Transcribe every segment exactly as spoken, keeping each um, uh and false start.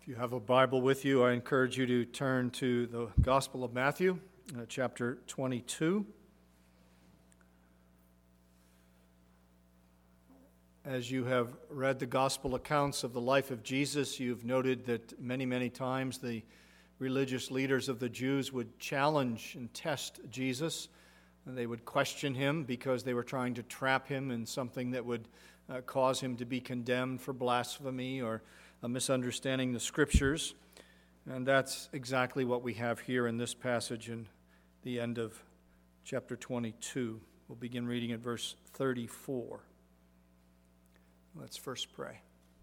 If you have a Bible with you, I encourage you to turn to the Gospel of Matthew, uh, chapter twenty-two. As you have read the Gospel accounts of the life of Jesus, you've noted that many, many times the religious leaders of the Jews would challenge and test Jesus. And they would question him because they were trying to trap him in something that would uh, cause him to be condemned for blasphemy or uh, misunderstanding the Scriptures. And that's exactly what we have here in this passage in the end of chapter twenty-two. We'll begin reading at verse thirty-four. Let's first pray.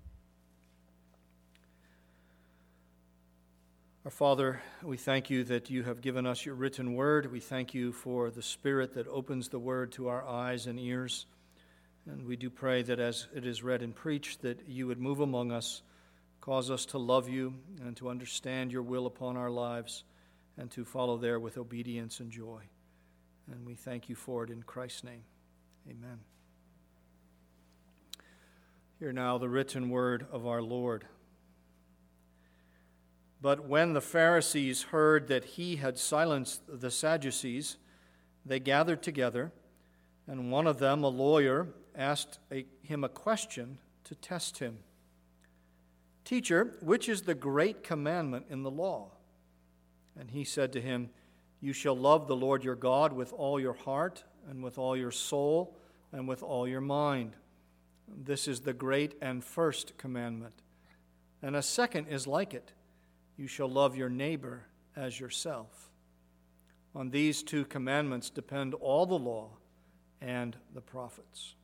Our Father, we thank you that you have given us your written word. We thank you for the Spirit that opens the word to our eyes and ears. And we do pray that as it is read and preached, that you would move among us, cause us to love you and to understand your will upon our lives and to follow there with obedience and joy. And we thank you for it in Christ's name. Amen. Hear now the written word of our Lord. But when the Pharisees heard that he had silenced the Sadducees, they gathered together, and one of them, a lawyer, asked a, him a question to test him. "Teacher, which is the great commandment in the law?" And he said to him, "You shall love the Lord your God with all your heart, and with all your soul, and with all your mind. This is the great and first commandment. And a second is like it. You shall love your neighbor as yourself. On these two commandments depend all the law and the prophets."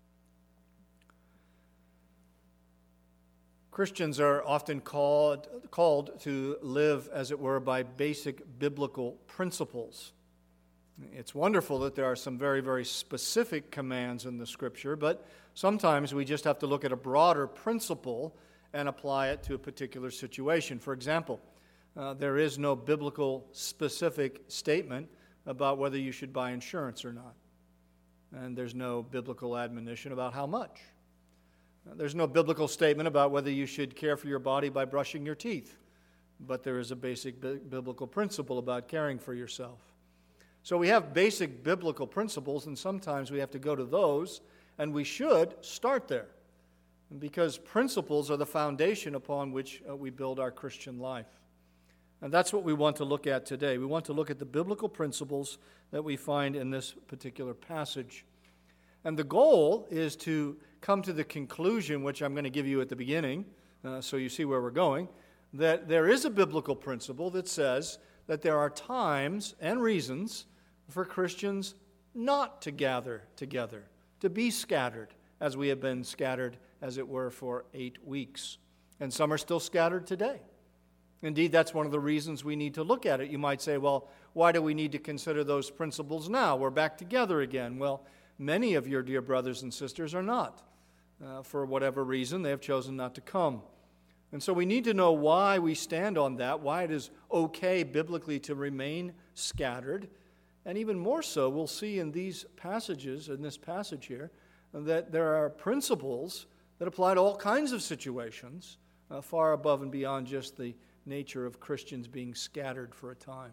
Christians are often called, called to live, as it were, by basic biblical principles. It's wonderful that there are some very, very specific commands in the Scripture, but sometimes we just have to look at a broader principle and apply it to a particular situation. For example, uh, there is no biblical specific statement about whether you should buy insurance or not. And there's no biblical admonition about how much. Uh, there's no biblical statement about whether you should care for your body by brushing your teeth. But there is a basic bi- biblical principle about caring for yourself. So we have basic biblical principles, and sometimes we have to go to those, and we should start there. Because principles are the foundation upon which uh, we build our Christian life. And that's what we want to look at today. We want to look at the biblical principles that we find in this particular passage. And the goal is to come to the conclusion, which I'm going to give you at the beginning, uh, so you see where we're going, that there is a biblical principle that says that there are times and reasons for Christians not to gather together, to be scattered, as we have been scattered, as it were, for eight weeks. And some are still scattered today. Indeed, that's one of the reasons we need to look at it. You might say, well, why do we need to consider those principles now? We're back together again. Well, many of your dear brothers and sisters are not. Uh, for whatever reason, they have chosen not to come. And so we need to know why we stand on that, why it is okay biblically to remain scattered. And even more so, we'll see in these passages, in this passage here, that there are principles that apply to all kinds of situations, uh, far above and beyond just the nature of Christians being scattered for a time.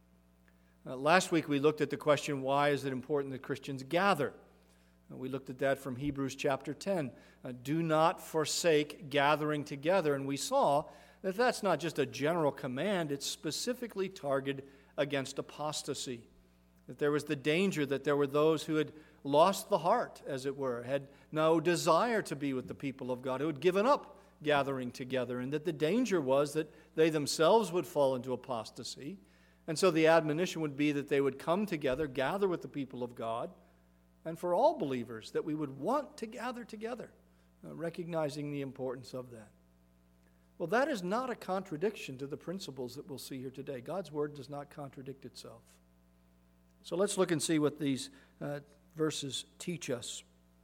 Uh, last week we looked at the question, why is it important that Christians gather? Uh, we looked at that from Hebrews chapter ten. Uh, do not forsake gathering together. And we saw that that's not just a general command, it's specifically targeted against apostasy. That there was the danger that there were those who had lost the heart, as it were, had no desire to be with the people of God, who had given up gathering together, and that the danger was that they themselves would fall into apostasy. And so the admonition would be that they would come together, gather with the people of God, and for all believers, that we would want to gather together, uh, recognizing the importance of that. Well, that is not a contradiction to the principles that we'll see here today. God's Word does not contradict itself. So let's look and see what these uh, verses teach us.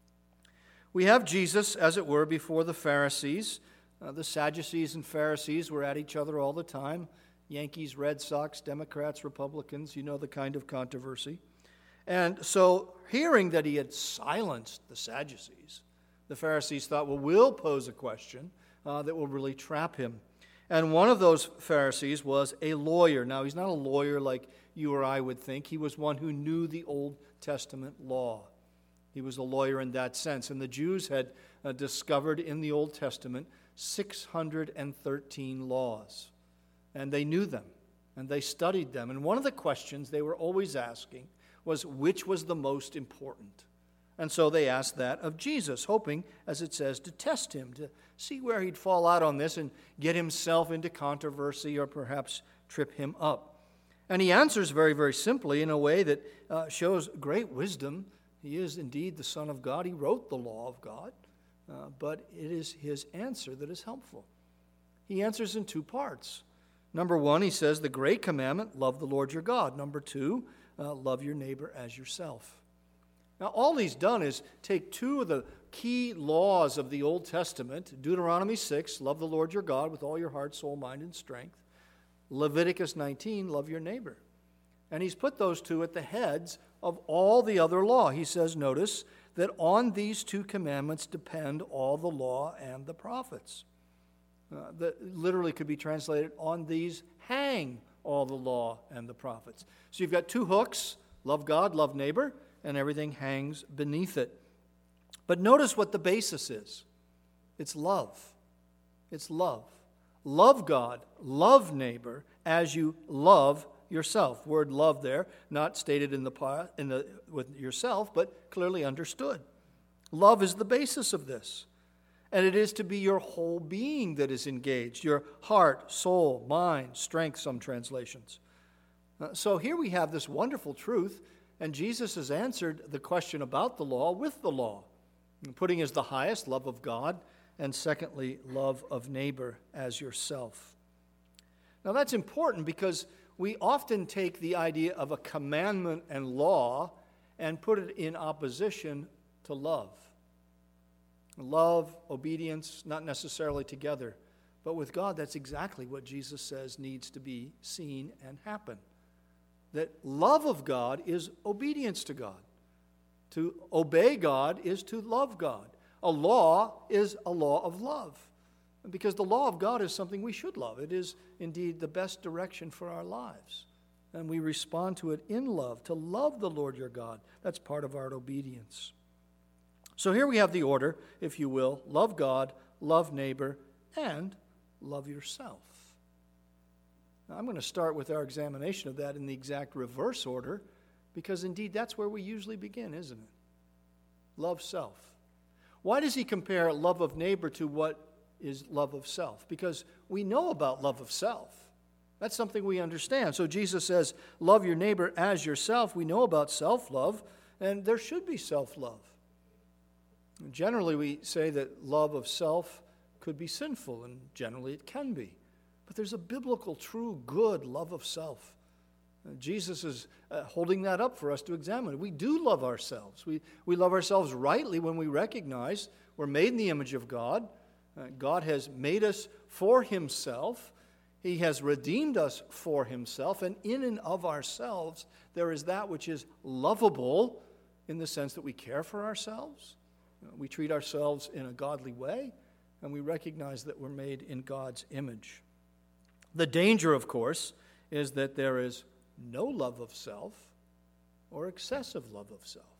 We have Jesus, as it were, before the Pharisees. Uh, the Sadducees and Pharisees were at each other all the time. Yankees, Red Sox, Democrats, Republicans, you know the kind of controversy. And so, hearing that he had silenced the Sadducees, the Pharisees thought, well, we'll pose a question uh, that will really trap him. And one of those Pharisees was a lawyer. Now, he's not a lawyer like you or I would think. He was one who knew the Old Testament law. He was a lawyer in that sense. And the Jews had uh, discovered in the Old Testament six hundred thirteen laws. And they knew them, and they studied them. And one of the questions they were always asking was, which was the most important? And so they asked that of Jesus, hoping, as it says, to test him, to see where he'd fall out on this and get himself into controversy or perhaps trip him up. And he answers very, very simply in a way that uh, shows great wisdom. He is indeed the Son of God. He wrote the law of God, uh, but it is his answer that is helpful. He answers in two parts. Number one, he says, the great commandment, love the Lord your God. Number two, uh, love your neighbor as yourself. Now, all he's done is take two of the key laws of the Old Testament, Deuteronomy six, love the Lord your God with all your heart, soul, mind, and strength. Leviticus nineteen, love your neighbor. And he's put those two at the heads of all the other law. He says, notice, that on these two commandments depend all the law and the prophets. Uh, that literally could be translated, on these hang all the law and the prophets. So you've got two hooks, love God, love neighbor, and everything hangs beneath it. But notice what the basis is. It's love. It's love. Love God, love neighbor as you love yourself. Word love there, not stated in the in the with yourself, but clearly understood. Love is the basis of this. And it is to be your whole being that is engaged, your heart, soul, mind, strength, some translations. Uh, so here we have this wonderful truth, and Jesus has answered the question about the law with the law, putting as the highest love of God, and secondly, love of neighbor as yourself. Now that's important because we often take the idea of a commandment and law and put it in opposition to love. Love, obedience, not necessarily together. But with God, that's exactly what Jesus says needs to be seen and happen. That love of God is obedience to God. To obey God is to love God. A law is a law of love. Because the law of God is something we should love. It is indeed the best direction for our lives. And we respond to it in love, to love the Lord your God. That's part of our obedience. So here we have the order, if you will, love God, love neighbor, and love yourself. Now, I'm going to start with our examination of that in the exact reverse order, because indeed that's where we usually begin, isn't it? Love self. Why does he compare love of neighbor to what is love of self? Because we know about love of self. That's something we understand. So Jesus says, love your neighbor as yourself. We know about self-love, and there should be self-love. Generally, we say that love of self could be sinful, and generally it can be. But there's a biblical, true, good love of self. And Jesus is uh, holding that up for us to examine. We do love ourselves. We, we love ourselves rightly when we recognize we're made in the image of God. Uh, God has made us for himself. He has redeemed us for himself. And in and of ourselves, there is that which is lovable in the sense that we care for ourselves. We treat ourselves in a godly way, and we recognize that we're made in God's image. The danger, of course, is that there is no love of self or excessive love of self.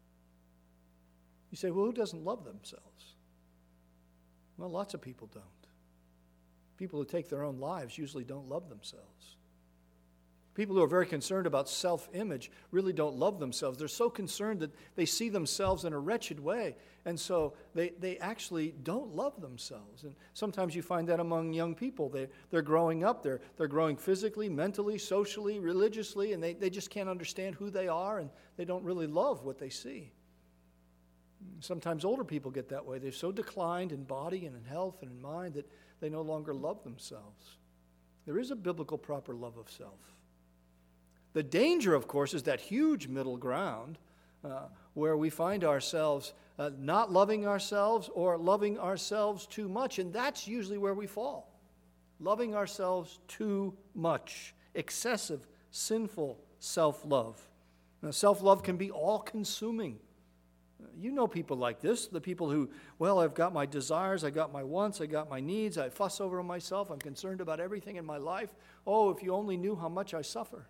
You say, well, who doesn't love themselves? Well, lots of people don't. People who take their own lives usually don't love themselves. People who are very concerned about self-image really don't love themselves. They're so concerned that they see themselves in a wretched way, and so they, they actually don't love themselves. And sometimes you find that among young people. They, they're growing up. They're, they're growing physically, mentally, socially, religiously, and they, they just can't understand who they are, and they don't really love what they see. Sometimes older people get that way. They're so declined in body and in health and in mind that they no longer love themselves. There is a biblical proper love of self. The danger, of course, is that huge middle ground uh, where we find ourselves uh, not loving ourselves or loving ourselves too much, and that's usually where we fall. Loving ourselves too much. Excessive, sinful self-love. Now, self-love can be all-consuming. You know people like this, the people who, well, I've got my desires, I got my wants, I got my needs, I fuss over myself, I'm concerned about everything in my life. Oh, if you only knew how much I suffer.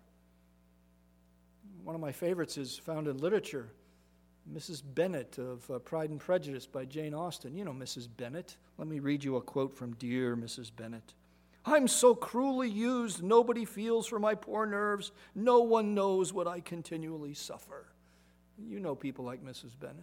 One of my favorites is found in literature, Missus Bennet of uh, Pride and Prejudice by Jane Austen. You know Missus Bennet. Let me read you a quote from Dear Missus Bennet. I'm so cruelly used, nobody feels for my poor nerves, no one knows what I continually suffer. You know people like Missus Bennet.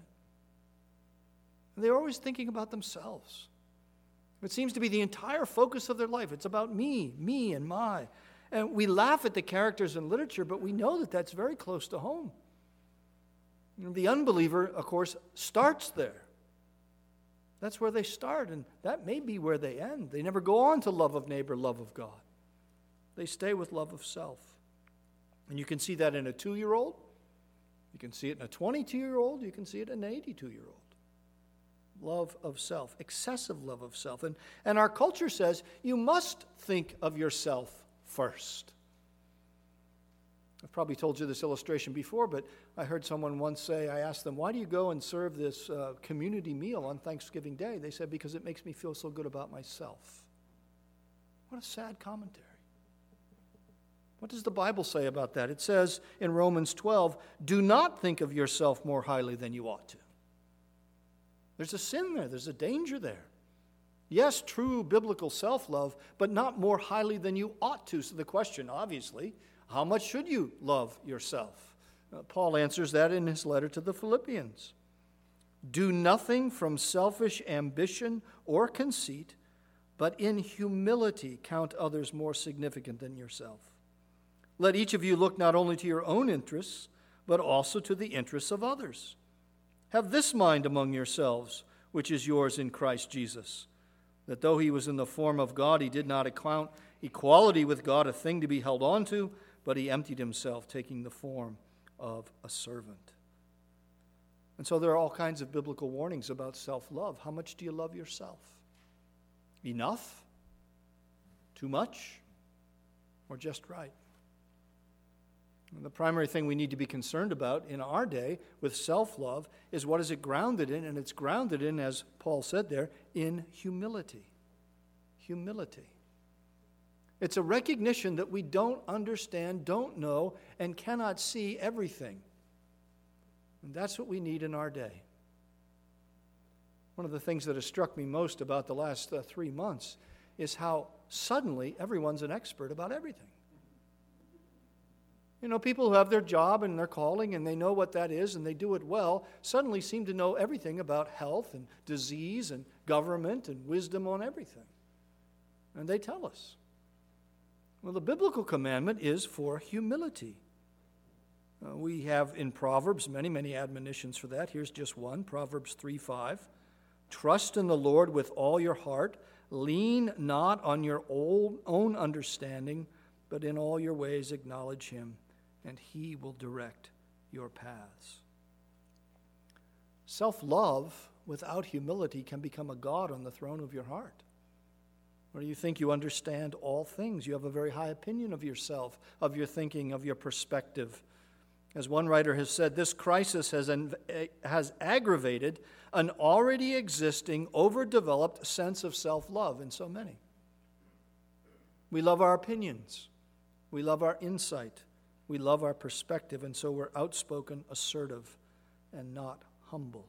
They're always thinking about themselves. It seems to be the entire focus of their life. It's about me, me and my. And we laugh at the characters in literature, but we know that that's very close to home. You know, the unbeliever, of course, starts there. That's where they start, and that may be where they end. They never go on to love of neighbor, love of God. They stay with love of self. And you can see that in a two-year-old. You can see it in a twenty-two-year-old. You can see it in an eighty-two-year-old. Love of self, excessive love of self. And, and our culture says you must think of yourself first. I've probably told you this illustration before, but I heard someone once say, I asked them, why do you go and serve this uh, community meal on Thanksgiving Day? They said, because it makes me feel so good about myself. What a sad commentary. What does the Bible say about that? It says in Romans twelve, do not think of yourself more highly than you ought to. There's a sin there. There's a danger there. Yes, true biblical self-love, but not more highly than you ought to. So the question, obviously, how much should you love yourself? Uh, Paul answers that in his letter to the Philippians. Do nothing from selfish ambition or conceit, but in humility count others more significant than yourself. Let each of you look not only to your own interests, but also to the interests of others. Have this mind among yourselves, which is yours in Christ Jesus, that though he was in the form of God, he did not account equality with God a thing to be held on to, but he emptied himself, taking the form of a servant. And so there are all kinds of biblical warnings about self-love. How much do you love yourself? Enough? Too much? Or just right? And the primary thing we need to be concerned about in our day with self-love is what is it grounded in? And it's grounded in, as Paul said there, in humility. Humility. It's a recognition that we don't understand, don't know, and cannot see everything. And that's what we need in our day. One of the things that has struck me most about the last uh, three months is how suddenly everyone's an expert about everything. You know, people who have their job and their calling and they know what that is and they do it well suddenly seem to know everything about health and disease and government and wisdom on everything. And they tell us. Well, the biblical commandment is for humility. Uh, we have in Proverbs many, many admonitions for that. Here's just one, Proverbs three five. Trust in the Lord with all your heart. Lean not on your own understanding, but in all your ways acknowledge him, and he will direct your paths. Self-love without humility can become a god on the throne of your heart, where you think you understand all things. You have a very high opinion of yourself, of your thinking, of your perspective. As one writer has said, this crisis has, has aggravated an already existing, overdeveloped sense of self-love in so many. We love our opinions. We love our insight. We love our perspective, and so we're outspoken, assertive, and not humble.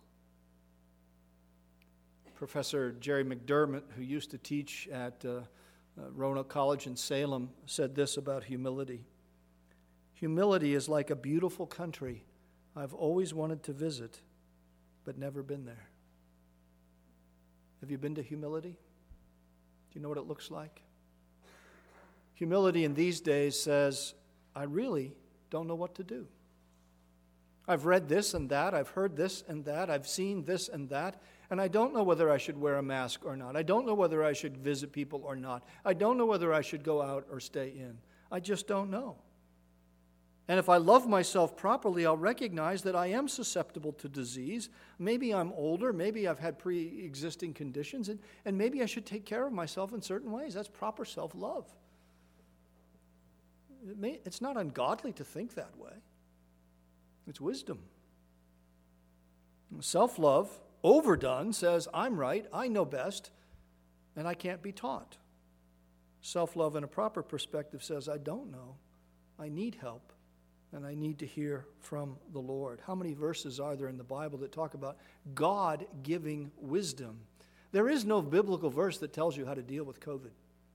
Professor Jerry McDermott, who used to teach at uh, uh, Roanoke College in Salem, said this about humility. Humility is like a beautiful country I've always wanted to visit, but never been there. Have you been to humility? Do you know what it looks like? Humility in these days says, I really don't know what to do. I've read this and that, I've heard this and that, I've seen this and that, and I don't know whether I should wear a mask or not. I don't know whether I should visit people or not. I don't know whether I should go out or stay in. I just don't know. And if I love myself properly, I'll recognize that I am susceptible to disease. Maybe I'm older, maybe I've had pre-existing conditions, and, and maybe I should take care of myself in certain ways. That's proper self-love. It may, it's not ungodly to think that way. It's wisdom. Self-love, overdone, says, I'm right, I know best, and I can't be taught. Self-love in a proper perspective says, I don't know, I need help, and I need to hear from the Lord. How many verses are there in the Bible that talk about God giving wisdom? There is no biblical verse that tells you how to deal with COVID.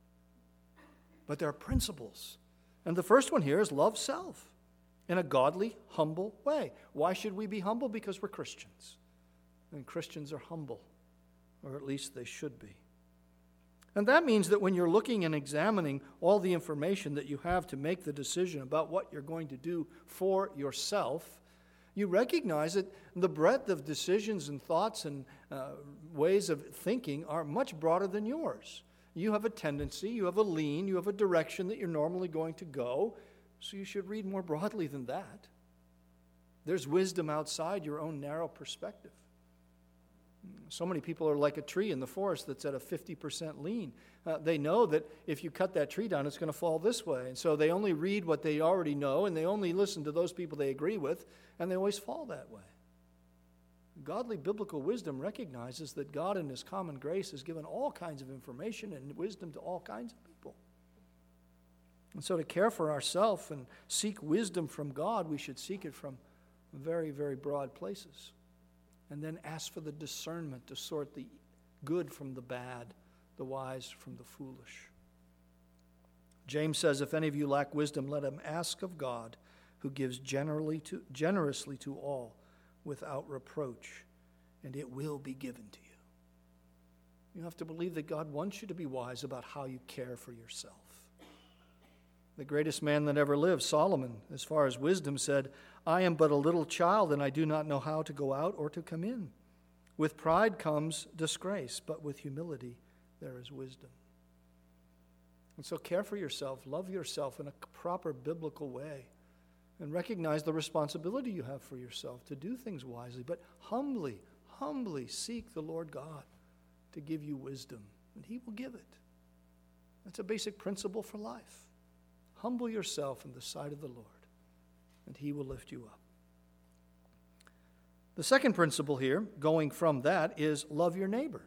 But there are principles. And the first one here is love self in a godly, humble way. Why should we be humble? Because we're Christians. And Christians are humble, or at least they should be. And that means that when you're looking and examining all the information that you have to make the decision about what you're going to do for yourself, you recognize that the breadth of decisions and thoughts and uh, ways of thinking are much broader than yours. You have a tendency, you have a lean, you have a direction that you're normally going to go, so you should read more broadly than that. There's wisdom outside your own narrow perspective. So many people are like a tree in the forest that's at a fifty percent lean. Uh, they know that if you cut that tree down, it's going to fall this way. And so they only read what they already know, and they only listen to those people they agree with, and they always fall that way. Godly biblical wisdom recognizes that God in His common grace has given all kinds of information and wisdom to all kinds of people. And so to care for ourselves and seek wisdom from God, we should seek it from very, very broad places. And then ask for the discernment to sort the good from the bad, the wise from the foolish. James says, if any of you lack wisdom, let him ask of God, who gives generally to, generously to all without reproach, and it will be given to you. You have to believe that God wants you to be wise about how you care for yourself. The greatest man that ever lived, Solomon, as far as wisdom, said, I am but a little child, and I do not know how to go out or to come in. With pride comes disgrace, but with humility there is wisdom. And so care for yourself, love yourself in a proper biblical way, and recognize the responsibility you have for yourself to do things wisely, but humbly, humbly seek the Lord God to give you wisdom, and He will give it. That's a basic principle for life. Humble yourself in the sight of the Lord, and He will lift you up. The second principle here, going from that, is love your neighbor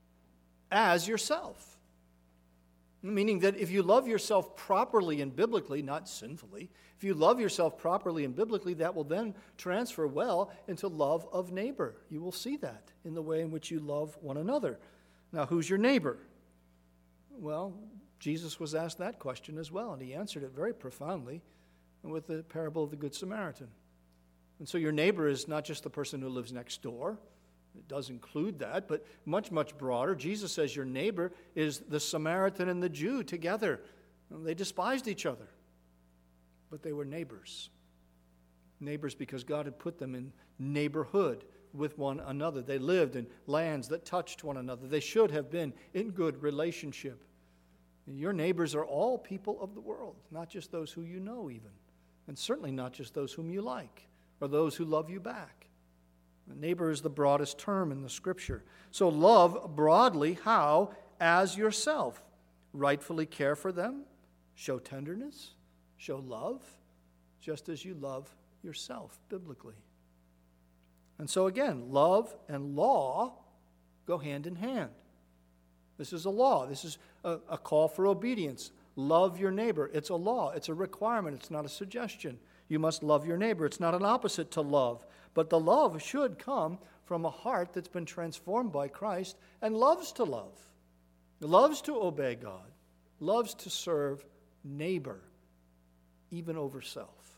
as yourself. Meaning that if you love yourself properly and biblically, not sinfully, if you love yourself properly and biblically, that will then transfer well into love of neighbor. You will see that in the way in which you love one another. Now, who's your neighbor? Well, Jesus was asked that question as well, and He answered it very profoundly with the parable of the Good Samaritan. And so your neighbor is not just the person who lives next door. It does include that, but much, much broader. Jesus says your neighbor is the Samaritan and the Jew together. And they despised each other, but they were neighbors. Neighbors because God had put them in neighborhood with one another. They lived in lands that touched one another. They should have been in good relationship. And your neighbors are all people of the world, not just those who you know even, and certainly not just those whom you like or those who love you back. A neighbor is the broadest term in the Scripture. So love broadly how? As yourself. Rightfully care for them, show tenderness, show love, just as you love yourself biblically. And so again, love and law go hand in hand. This is a law. This is a, a call for obedience. Love your neighbor. It's a law. It's a requirement. It's not a suggestion. You must love your neighbor. It's not an opposite to love. But the love should come from a heart that's been transformed by Christ and loves to love, loves to obey God, loves to serve neighbor, even over self.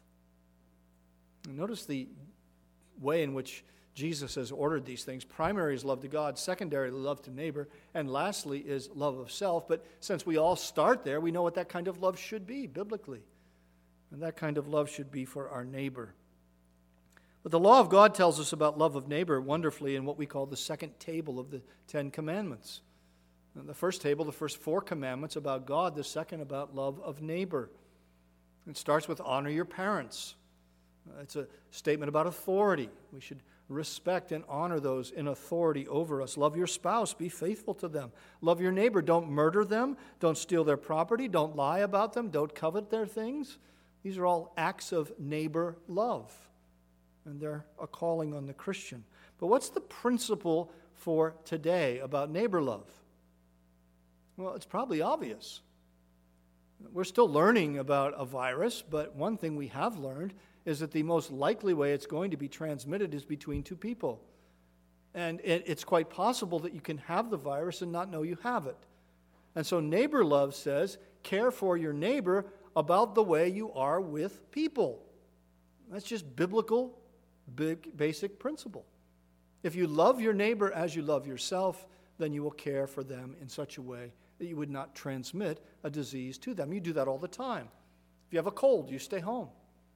And notice the way in which Jesus has ordered these things. Primary is love to God, secondary love to neighbor, and lastly is love of self. But since we all start there, we know what that kind of love should be biblically. And that kind of love should be for our neighbor. But the law of God tells us about love of neighbor wonderfully in what we call the second table of the Ten Commandments. And the first table, the first four commandments about God, the second about love of neighbor. It starts with honor your parents. It's a statement about authority. We should respect and honor those in authority over us. Love your spouse. Be faithful to them. Love your neighbor. Don't murder them. Don't steal their property. Don't lie about them. Don't covet their things. These are all acts of neighbor love. And they're a calling on the Christian. But what's the principle for today about neighbor love? Well, it's probably obvious. We're still learning about a virus, but one thing we have learned is that the most likely way it's going to be transmitted is between two people. And it, it's quite possible that you can have the virus and not know you have it. And so neighbor love says, care for your neighbor about the way you are with people. That's just biblical, big, basic principle. If you love your neighbor as you love yourself, then you will care for them in such a way that you would not transmit a disease to them. You do that all the time. If you have a cold, you stay home.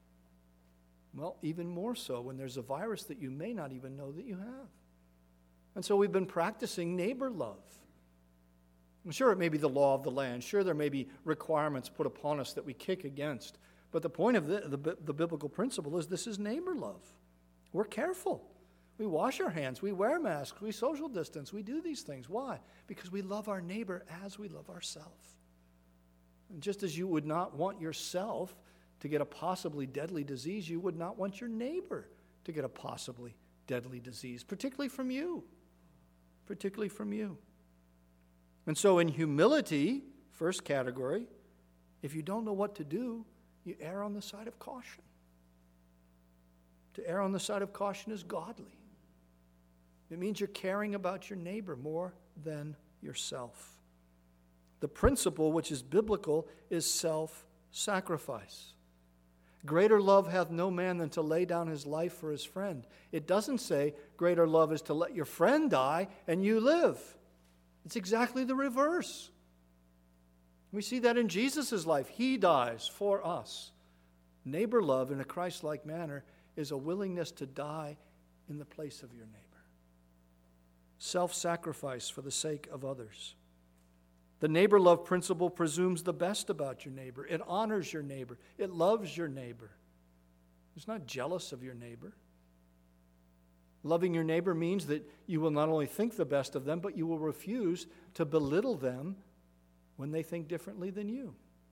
Well, even more so when there's a virus that you may not even know that you have. And so we've been practicing neighbor love. I'm sure it may be the law of the land. Sure, there may be requirements put upon us that we kick against. But the point of the, the, the biblical principle is this is neighbor love. We're careful. We wash our hands. We wear masks. We social distance. We do these things. Why? Because we love our neighbor as we love ourselves. And just as you would not want yourself to get a possibly deadly disease, you would not want your neighbor to get a possibly deadly disease, particularly from you. Particularly from you. And so in humility, first category, if you don't know what to do, you err on the side of caution. To err on the side of caution is godly. It means you're caring about your neighbor more than yourself. The principle, which is biblical, is self-sacrifice. Greater love hath no man than to lay down his life for his friend. It doesn't say greater love is to let your friend die and you live. It's exactly the reverse. We see that in Jesus' life. He dies for us. Neighbor love in a Christ-like manner is a willingness to die in the place of your neighbor. Self-sacrifice for the sake of others. The neighbor love principle presumes the best about your neighbor. It honors your neighbor. It loves your neighbor. It's not jealous of your neighbor. Loving your neighbor means that you will not only think the best of them, but you will refuse to belittle them when they think differently than you.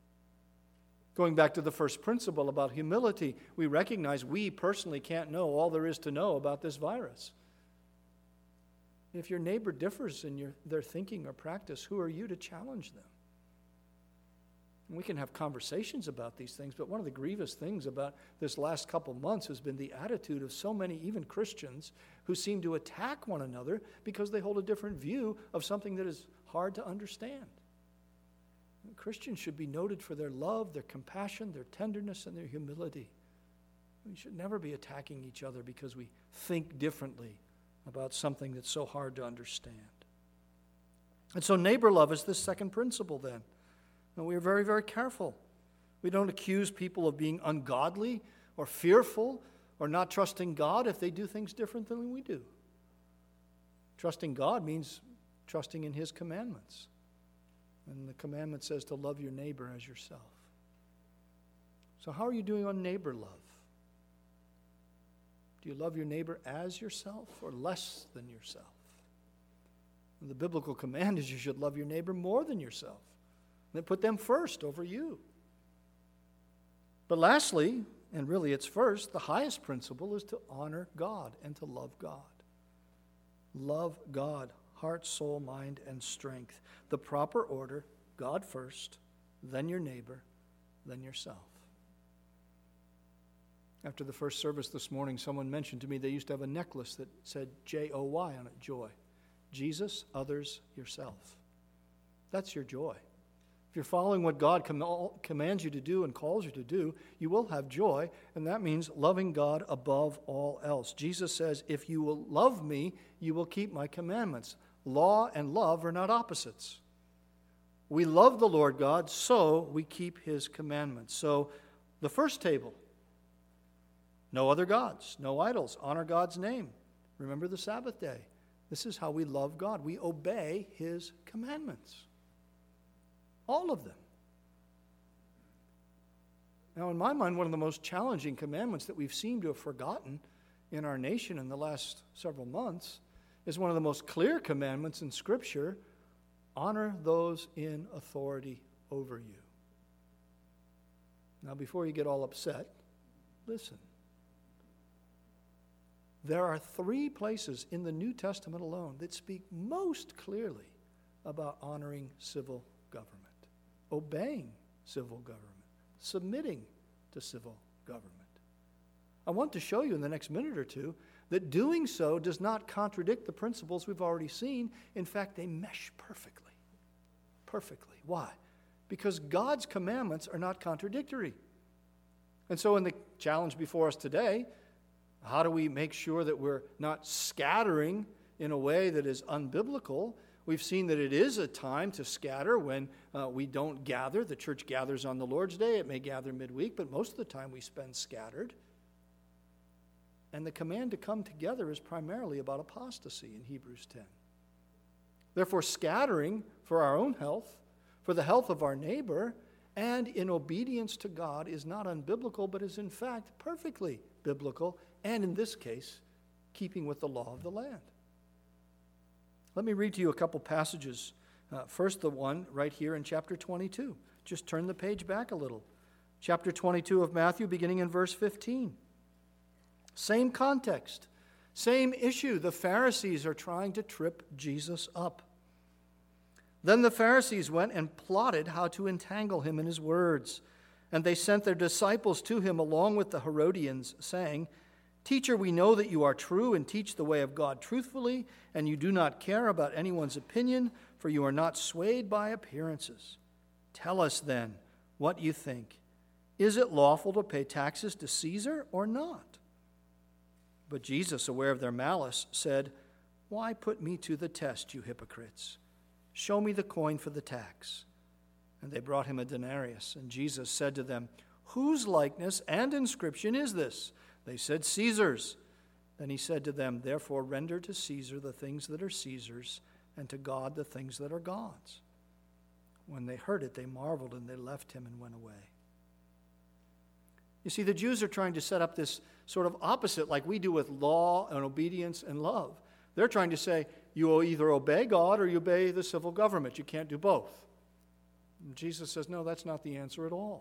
Going back to the first principle about humility, we recognize we personally can't know all there is to know about this virus. If your neighbor differs in your, their thinking or practice, who are you to challenge them? And we can have conversations about these things, but one of the grievous things about this last couple months has been the attitude of so many, even Christians, who seem to attack one another because they hold a different view of something that is hard to understand. Christians should be noted for their love, their compassion, their tenderness, and their humility. We should never be attacking each other because we think differently about something that's so hard to understand. And so neighbor love is the second principle then. And we are very, very careful. We don't accuse people of being ungodly or fearful or not trusting God if they do things different than we do. Trusting God means trusting in His commandments. And the commandment says to love your neighbor as yourself. So how are you doing on neighbor love? Do you love your neighbor as yourself or less than yourself? And the biblical command is you should love your neighbor more than yourself. And put them first over you. But lastly, and really it's first, the highest principle is to honor God and to love God. Love God, heart, soul, mind, and strength. The proper order, God first, then your neighbor, then yourself. After the first service this morning, someone mentioned to me they used to have a necklace that said J O Y on it, joy. Jesus, others, yourself. That's your joy. If you're following what God com- commands you to do and calls you to do, you will have joy, and that means loving God above all else. Jesus says, if you will love me, you will keep my commandments. Law and love are not opposites. We love the Lord God, so we keep His commandments. So the first table, no other gods, no idols, honor God's name. Remember the Sabbath day. This is how we love God. We obey His commandments. All of them. Now, in my mind, one of the most challenging commandments that we've seemed to have forgotten in our nation in the last several months is one of the most clear commandments in Scripture: honor those in authority over you. Now, before you get all upset, listen. There are three places in the New Testament alone that speak most clearly about honoring civil government, obeying civil government, submitting to civil government. I want to show you in the next minute or two that doing so does not contradict the principles we've already seen. In fact, they mesh perfectly. Perfectly. Why? Because God's commandments are not contradictory. And so in the challenge before us today, how do we make sure that we're not scattering in a way that is unbiblical? We've seen that it is a time to scatter when uh, we don't gather. The church gathers on the Lord's Day. It may gather midweek, but most of the time we spend scattered. And the command to come together is primarily about apostasy in Hebrews ten. Therefore, scattering for our own health, for the health of our neighbor, and in obedience to God is not unbiblical, but is in fact perfectly biblical, and in this case, keeping with the law of the land. Let me read to you a couple passages. Uh, first, the one right here in chapter twenty-two. Just turn the page back a little. Chapter twenty-two of Matthew, beginning in verse fifteen. Same context, same issue. The Pharisees are trying to trip Jesus up. Then the Pharisees went and plotted how to entangle him in his words. And they sent their disciples to him along with the Herodians, saying, "Teacher, we know that you are true and teach the way of God truthfully, and you do not care about anyone's opinion, for you are not swayed by appearances. Tell us then what you think. Is it lawful to pay taxes to Caesar or not?" But Jesus, aware of their malice, said, "Why put me to the test, you hypocrites? Show me the coin for the tax." And they brought him a denarius. And Jesus said to them, "Whose likeness and inscription is this?" They said, "Caesar's." Then he said to them, "Therefore render to Caesar the things that are Caesar's, and to God the things that are God's." When they heard it, they marveled, and they left him and went away. You see, the Jews are trying to set up this sort of opposite, like we do with law and obedience and love. They're trying to say, you will either obey God or you obey the civil government. You can't do both. And Jesus says, no, that's not the answer at all.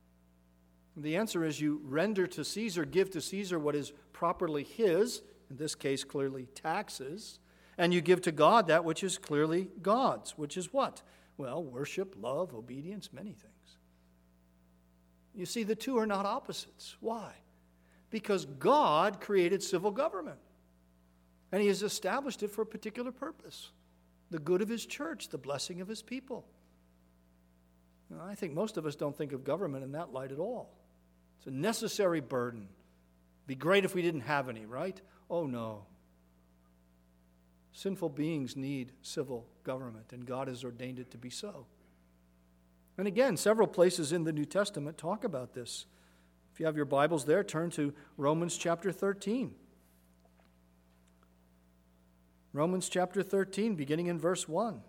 The answer is you render to Caesar, give to Caesar what is properly his, in this case clearly taxes, and you give to God that which is clearly God's, which is what? Well, worship, love, obedience, many things. You see, the two are not opposites. Why? Because God created civil government, and he has established it for a particular purpose, the good of his church, the blessing of his people. Now, I think most of us don't think of government in that light at all. It's a necessary burden. It'd be great if we didn't have any, right? Oh, no. Sinful beings need civil government, and God has ordained it to be so. And again, several places in the New Testament talk about this. If you have your Bibles there, turn to Romans chapter thirteen. Romans chapter thirteen, beginning in verse one.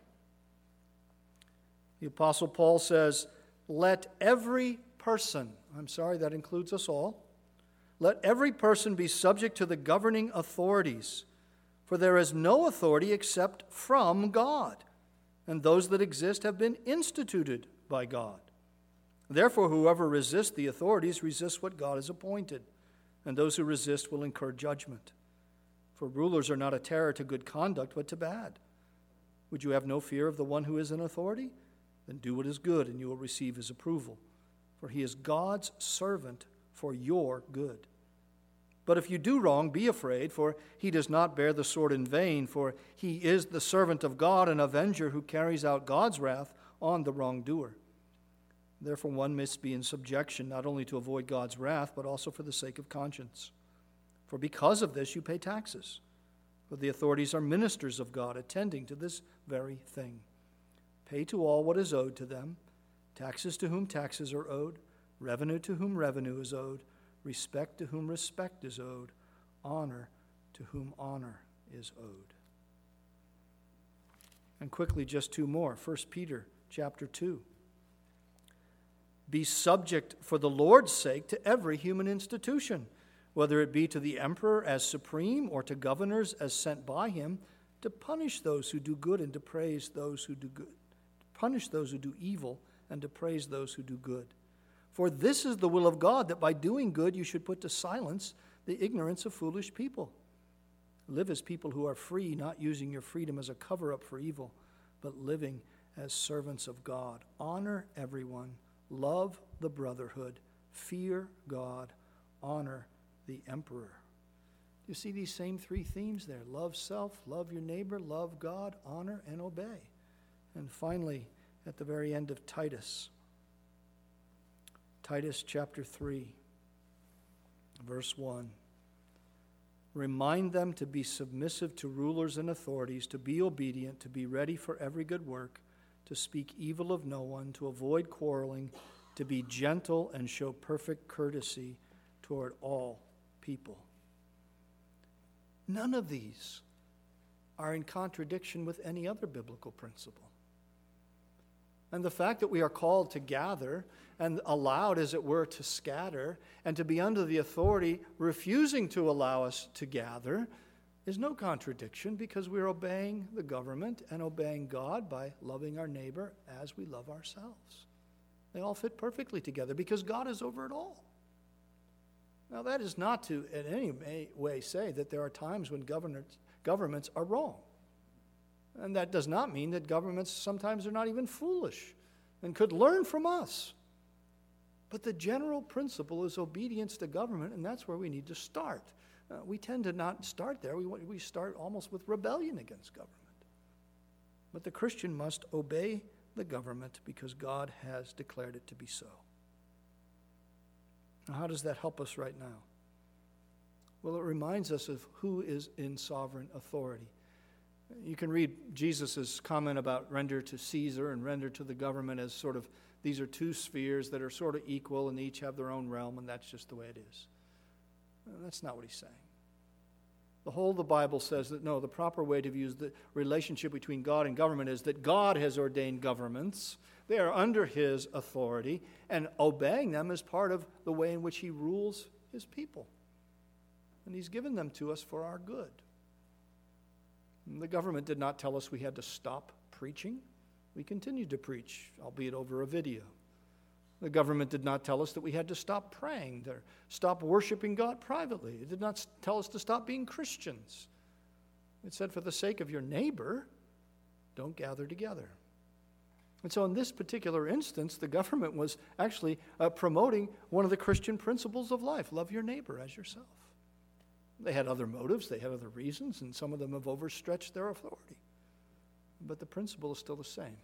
The Apostle Paul says, "Let every person," I'm sorry, that includes us all, "let every person be subject to the governing authorities, for there is no authority except from God, and those that exist have been instituted by God. Therefore, whoever resists the authorities resists what God has appointed, and those who resist will incur judgment. For rulers are not a terror to good conduct, but to bad. Would you have no fear of the one who is in authority? Then do what is good, and you will receive his approval. For he is God's servant for your good. But if you do wrong, be afraid, for he does not bear the sword in vain, for he is the servant of God, an avenger who carries out God's wrath on the wrongdoer. Therefore one must be in subjection, not only to avoid God's wrath, but also for the sake of conscience. For because of this you pay taxes, for the authorities are ministers of God, attending to this very thing. Pay to all what is owed to them, taxes to whom taxes are owed, revenue to whom revenue is owed, respect to whom respect is owed, honor to whom honor is owed." And quickly, just two more. First Peter chapter two. "Be subject for the Lord's sake to every human institution, whether it be to the emperor as supreme or to governors as sent by him, to punish those who do good and to praise those who do good, punish those who do evil and to praise those who do good. For this is the will of God, that by doing good you should put to silence the ignorance of foolish people. Live as people who are free, not using your freedom as a cover-up for evil, but living as servants of God. Honor everyone. Love the brotherhood. Fear God. Honor the emperor. You see these same three themes there. Love self, love your neighbor, love God, honor, and obey. And finally, at the very end of Titus, Titus chapter three, verse one. Remind them to be submissive to rulers and authorities, to be obedient, to be ready for every good work, to speak evil of no one, to avoid quarreling, to be gentle and show perfect courtesy toward all people. None of these are in contradiction with any other biblical principle. And the fact that we are called to gather and allowed, as it were, to scatter and to be under the authority refusing to allow us to gather is no contradiction, because we're obeying the government and obeying God by loving our neighbor as we love ourselves. They all fit perfectly together because God is over it all. Now, that is not to in any way say that there are times when governments, governments are wrong. And that does not mean that governments sometimes are not even foolish and could learn from us. But the general principle is obedience to government, and that's where we need to start. Uh, we tend to not start there. We, we start almost with rebellion against government. But the Christian must obey the government because God has declared it to be so. Now, how does that help us right now? Well, it reminds us of who is in sovereign authority. You can read Jesus' comment about render to Caesar and render to the government as sort of, these are two spheres that are sort of equal and each have their own realm, and that's just the way it is. That's not what he's saying. The whole of the Bible says that, no, the proper way to view the relationship between God and government is that God has ordained governments. They are under his authority, and obeying them is part of the way in which he rules his people. And he's given them to us for our good. The government did not tell us we had to stop preaching. We continued to preach, albeit over a video. The government did not tell us that we had to stop praying, or stop worshiping God privately. It did not tell us to stop being Christians. It said, for the sake of your neighbor, don't gather together. And so in this particular instance, the government was actually uh, promoting one of the Christian principles of life: love your neighbor as yourself. They had other motives, they had other reasons, and some of them have overstretched their authority. But the principle is still the same.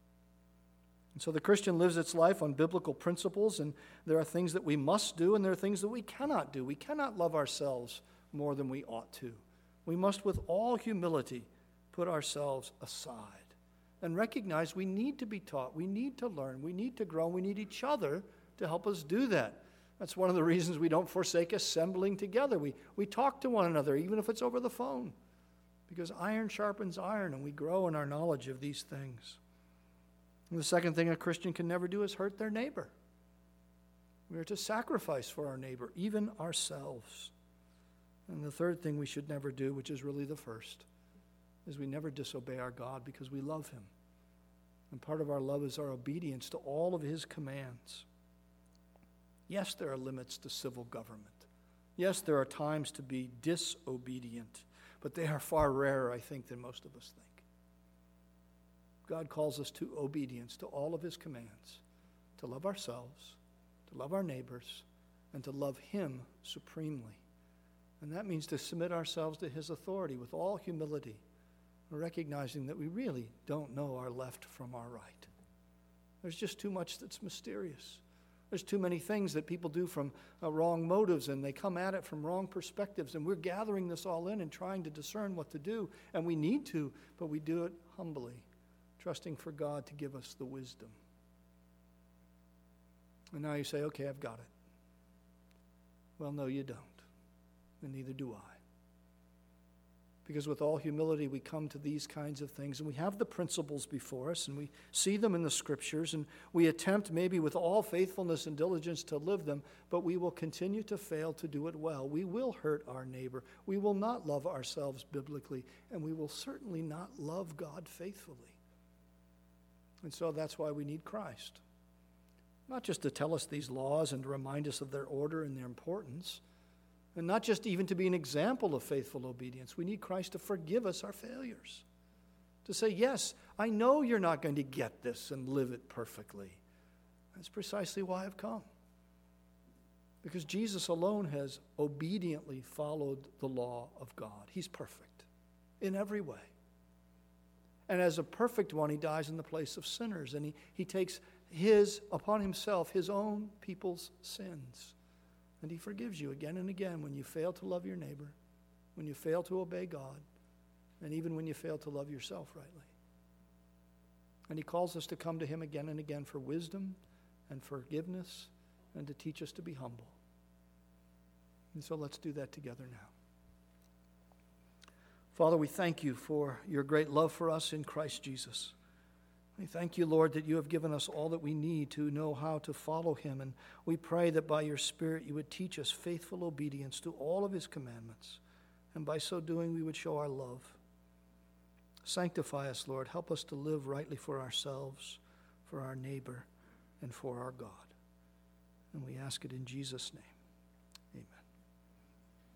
And so the Christian lives its life on biblical principles, and there are things that we must do, and there are things that we cannot do. We cannot love ourselves more than we ought to. We must, with all humility, put ourselves aside and recognize we need to be taught, we need to learn, we need to grow, we need each other to help us do that. That's one of the reasons we don't forsake assembling together. We, we talk to one another, even if it's over the phone, because iron sharpens iron, and we grow in our knowledge of these things. And the second thing a Christian can never do is hurt their neighbor. We are to sacrifice for our neighbor, even ourselves. And the third thing we should never do, which is really the first, is we never disobey our God because we love him. And part of our love is our obedience to all of his commands. Yes, there are limits to civil government. Yes, there are times to be disobedient, but they are far rarer, I think, than most of us think. God calls us to obedience to all of his commands, to love ourselves, to love our neighbors, and to love him supremely. And that means to submit ourselves to his authority with all humility, recognizing that we really don't know our left from our right. There's just too much that's mysterious. There's too many things that people do from uh, wrong motives, and they come at it from wrong perspectives, and we're gathering this all in and trying to discern what to do, and we need to, but we do it humbly, trusting for God to give us the wisdom. And now you say, okay, I've got it. Well, no, you don't, and neither do I. Because with all humility, we come to these kinds of things, and we have the principles before us, and we see them in the Scriptures, and we attempt maybe with all faithfulness and diligence to live them, but we will continue to fail to do it well. We will hurt our neighbor. We will not love ourselves biblically, and we will certainly not love God faithfully. And so that's why we need Christ. Not just to tell us these laws and to remind us of their order and their importance, And not just even to be an example of faithful obedience. We need Christ to forgive us our failures. To say, yes, I know you're not going to get this and live it perfectly. That's precisely why I've come. Because Jesus alone has obediently followed the law of God. He's perfect in every way. And as a perfect one, he dies in the place of sinners. And he, he takes his, upon himself, his own people's sins. And he forgives you again and again when you fail to love your neighbor, when you fail to obey God, and even when you fail to love yourself rightly. And he calls us to come to him again and again for wisdom and forgiveness and to teach us to be humble. And so let's do that together now. Father, we thank you for your great love for us in Christ Jesus. We thank you, Lord, that you have given us all that we need to know how to follow him. And we pray that by your Spirit you would teach us faithful obedience to all of his commandments. And by so doing, we would show our love. Sanctify us, Lord. Help us to live rightly for ourselves, for our neighbor, and for our God. And we ask it in Jesus' name.